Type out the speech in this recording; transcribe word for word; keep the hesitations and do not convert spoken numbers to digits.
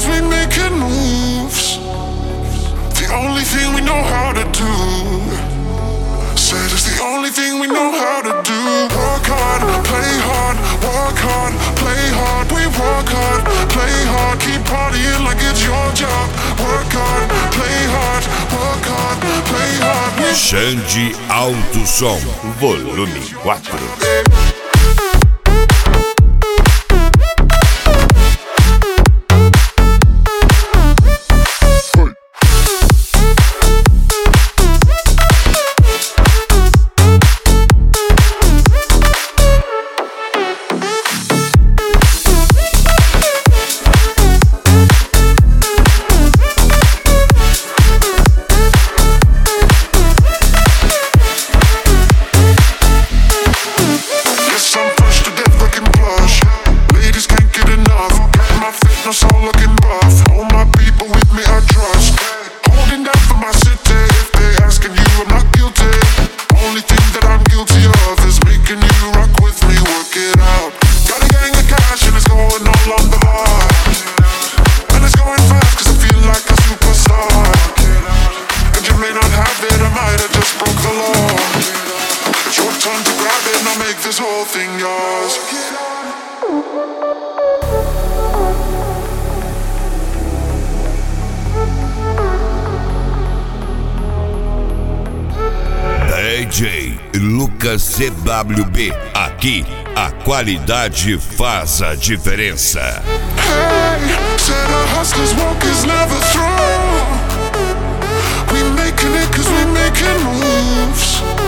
we making moves. The only thing we know how to do. Said it's the only thing we know how to do. Work hard, play hard, work hard, play hard. We work hard, play hard, keep partying like it's your job. Work hard, play hard, work hard, play hard. We... Xande Alto Som, volume quatro. D J Lucas C W B, aqui a qualidade faz a diferença. Hey, said a hustler's walk is never through. We making it cause we making moves.